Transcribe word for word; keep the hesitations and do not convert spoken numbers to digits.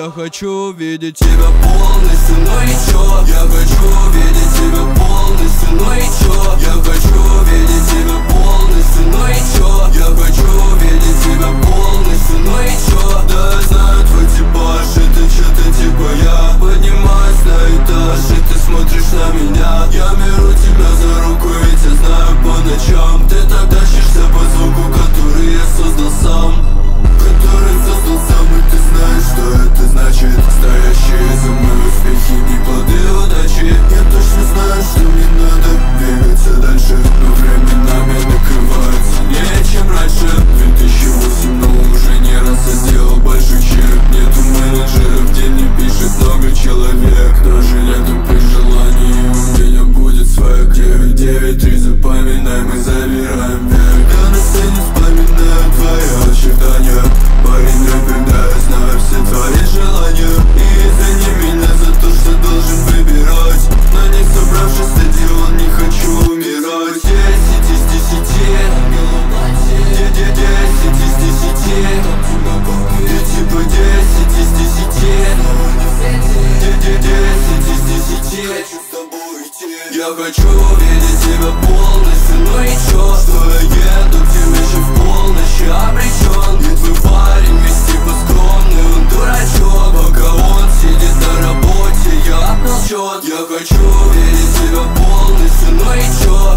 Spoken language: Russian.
Я хочу видеть тебя полностью, ну и чё? Я хочу видеть тебя полностью, ну и чё? Я хочу видеть тебя полностью, ну и чё? Я хочу видеть тебя полностью, ну и чё? Да я знаю твой типаж, это чё-то типа я поднимаюсь на этаж, и ты смотришь на меня. Я беру тебя за руку, ведь я знаю по ночам ты так тащишься по звуку, который я создал сам, который создал сам, и ты знаешь, что это значит. Стоящие за мной успехи и плоды удачи. Я точно знаю, что мне надо двигаться дальше, но временами накрывает сильнее, чем раньше. Две тысячи восемь, но уже не раз я сделал большой чек. Нету менеджеров, где мне пишет много человек. Даже летом при желании у меня будет своя девять девять три. Запоминаем и забираем век. Я на сцене вспоминаю твои ожидания. Парень рэпер, да, я знаю все твои желания. И извини меня за то, что должен выбирать. На них собравшись стадион, не хочу умирать. Десять из десяти, десять из десяти, ты типа десять из десяти, десять из десяти. Я хочу видеть тебя полностью, ну и чё? Что я еду к тебе еще в полночь, обречен. И твой парень весь типа скромный, он дурачок. Пока он сидит на работе, я отмолчет. Я хочу видеть тебя полностью, ну и чё?